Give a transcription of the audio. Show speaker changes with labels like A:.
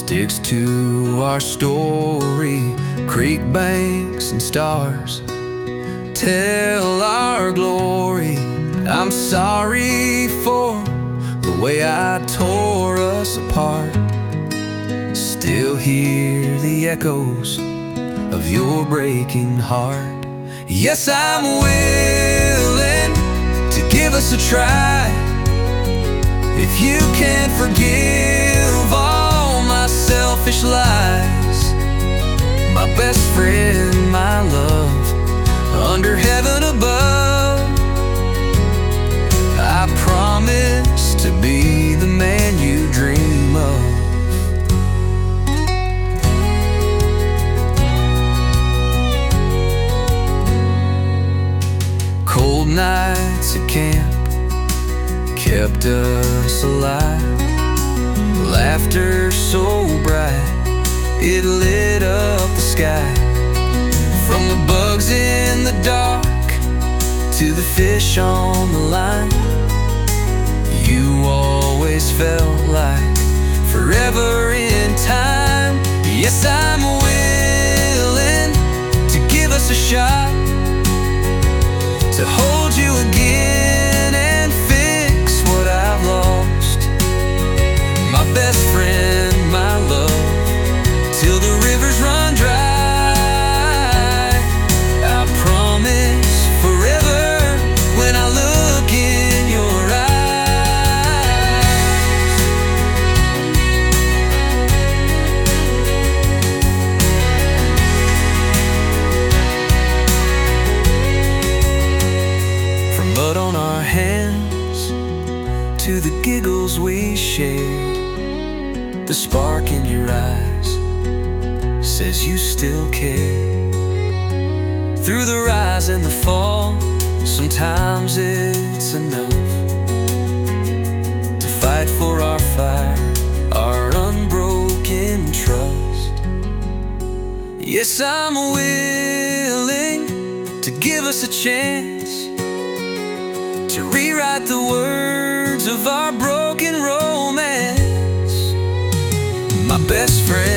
A: sticks to our story. Creek banks and stars tell our glory. I'm sorry for the way I tore us apart. Still hear the echoes of your breaking heart. Yes, I'm willing to give us a try. If you can't forgive all my selfish lies, my best friend, my love, under heaven above, I promise to be the man you dream of. Cold nights at camp kept us alive. Laughter so bright, it lit up the sky. From the bugs in the dark to the fish on the line, you always felt like forever in time. Yes, I'm willing to give us a shot, to hold you again and fix what I've lost. My best friend, my love, till the rivers run dry. I promise forever when I look in your eyes. From mud on our hands to the giggles we shared, the spark in your eyes says you still care. Through the rise and the fall, sometimes it's enough to fight for our fire, our unbroken trust. Yes, I'm willing to give us a chance to rewrite the words of our broken romance. My best friend,